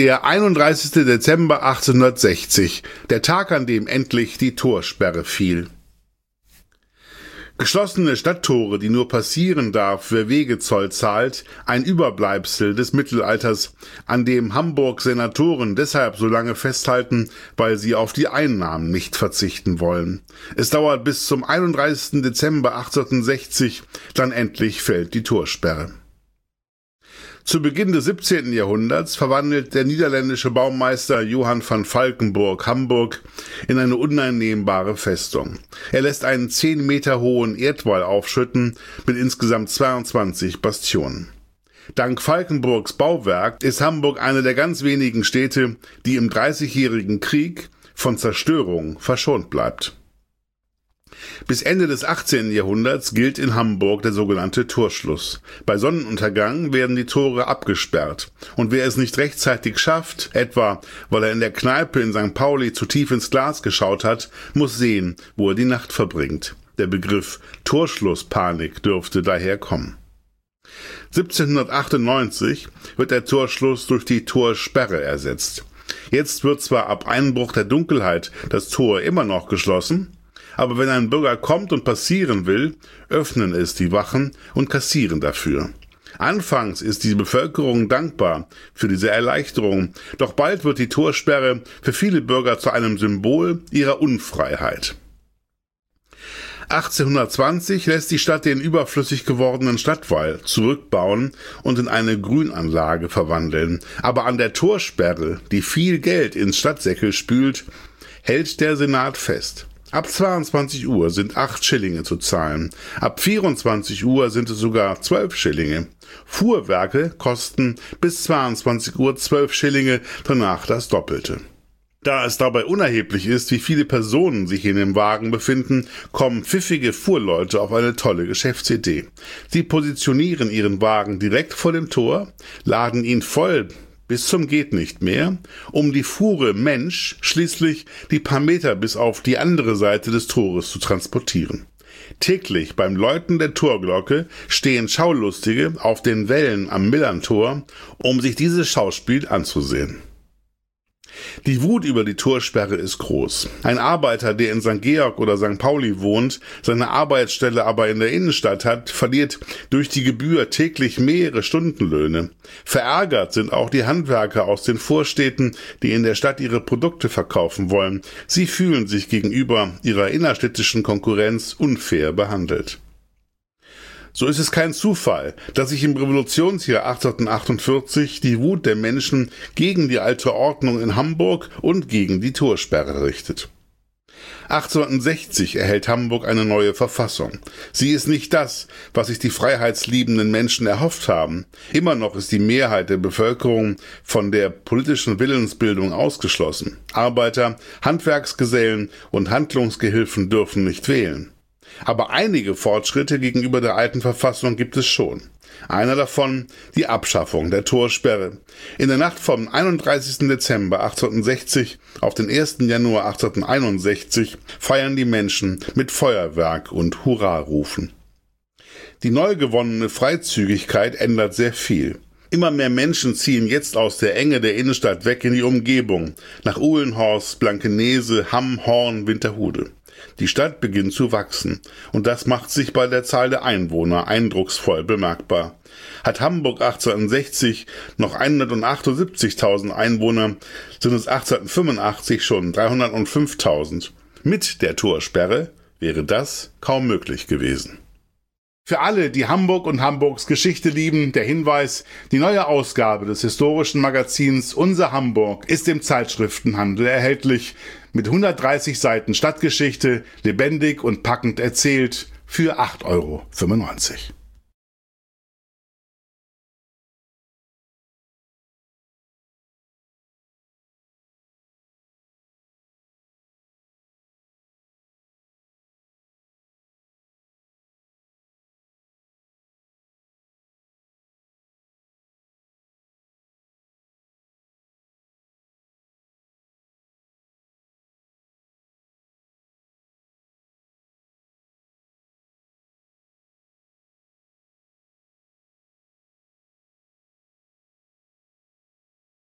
Der 31. Dezember 1860, der Tag, an dem endlich die Torsperre fiel. Geschlossene Stadttore, die nur passieren darf, wer Wegezoll zahlt, ein Überbleibsel des Mittelalters, an dem Hamburg-Senatoren deshalb so lange festhalten, weil sie auf die Einnahmen nicht verzichten wollen. Es dauert bis zum 31. Dezember 1860, dann endlich fällt die Torsperre. Zu Beginn des 17. Jahrhunderts verwandelt der niederländische Baumeister Johann van Valkenburg Hamburg in eine uneinnehmbare Festung. Er lässt einen 10 Meter hohen Erdwall aufschütten mit insgesamt 22 Bastionen. Dank Valkenburgs Bauwerk ist Hamburg eine der ganz wenigen Städte, die im Dreißigjährigen Krieg von Zerstörung verschont bleibt. Bis Ende des 18. Jahrhunderts gilt in Hamburg der sogenannte Torschluss. Bei Sonnenuntergang werden die Tore abgesperrt. Und wer es nicht rechtzeitig schafft, etwa weil er in der Kneipe in St. Pauli zu tief ins Glas geschaut hat, muss sehen, wo er die Nacht verbringt. Der Begriff Torschlusspanik dürfte daher kommen. 1798 wird der Torschluss durch die Torsperre ersetzt. Jetzt wird zwar ab Einbruch der Dunkelheit das Tor immer noch geschlossen, aber wenn ein Bürger kommt und passieren will, öffnen es die Wachen und kassieren dafür. Anfangs ist die Bevölkerung dankbar für diese Erleichterung, doch bald wird die Torsperre für viele Bürger zu einem Symbol ihrer Unfreiheit. 1820 lässt die Stadt den überflüssig gewordenen Stadtwall zurückbauen und in eine Grünanlage verwandeln. Aber an der Torsperre, die viel Geld ins Stadtsäckel spült, hält der Senat fest. Ab 22 Uhr sind 8 Schillinge zu zahlen. Ab 24 Uhr sind es sogar 12 Schillinge. Fuhrwerke kosten bis 22 Uhr 12 Schillinge, danach das Doppelte. Da es dabei unerheblich ist, wie viele Personen sich in dem Wagen befinden, kommen pfiffige Fuhrleute auf eine tolle Geschäftsidee. Sie positionieren ihren Wagen direkt vor dem Tor, laden ihn voll bis zum geht nicht mehr, um die Fuhre Mensch schließlich die paar Meter bis auf die andere Seite des Tores zu transportieren. Täglich beim Läuten der Torglocke stehen Schaulustige auf den Wällen am Millerntor, um sich dieses Schauspiel anzusehen. Die Wut über die Torsperre ist groß. Ein Arbeiter, der in St. Georg oder St. Pauli wohnt, seine Arbeitsstelle aber in der Innenstadt hat, verliert durch die Gebühr täglich mehrere Stundenlöhne. Verärgert sind auch die Handwerker aus den Vorstädten, die in der Stadt ihre Produkte verkaufen wollen. Sie fühlen sich gegenüber ihrer innerstädtischen Konkurrenz unfair behandelt. So ist es kein Zufall, dass sich im Revolutionsjahr 1848 die Wut der Menschen gegen die alte Ordnung in Hamburg und gegen die Torsperre richtet. 1860 erhält Hamburg eine neue Verfassung. Sie ist nicht das, was sich die freiheitsliebenden Menschen erhofft haben. Immer noch ist die Mehrheit der Bevölkerung von der politischen Willensbildung ausgeschlossen. Arbeiter, Handwerksgesellen und Handlungsgehilfen dürfen nicht wählen. Aber einige Fortschritte gegenüber der alten Verfassung gibt es schon. Einer davon die Abschaffung der Torsperre. In der Nacht vom 31. Dezember 1860 auf den 1. Januar 1861 feiern die Menschen mit Feuerwerk und Hurrarufen. Die neu gewonnene Freizügigkeit ändert sehr viel. Immer mehr Menschen ziehen jetzt aus der Enge der Innenstadt weg in die Umgebung, nach Uhlenhorst, Blankenese, Hamm, Horn, Winterhude. Die Stadt beginnt zu wachsen, und das macht sich bei der Zahl der Einwohner eindrucksvoll bemerkbar. Hat Hamburg 1860 noch 178.000 Einwohner, sind es 1885 schon 305.000. Mit der Torsperre wäre das kaum möglich gewesen. Für alle, die Hamburg und Hamburgs Geschichte lieben, der Hinweis: Die neue Ausgabe des historischen Magazins Unser Hamburg ist im Zeitschriftenhandel erhältlich, mit 130 Seiten Stadtgeschichte, lebendig und packend erzählt, für 8,95 €.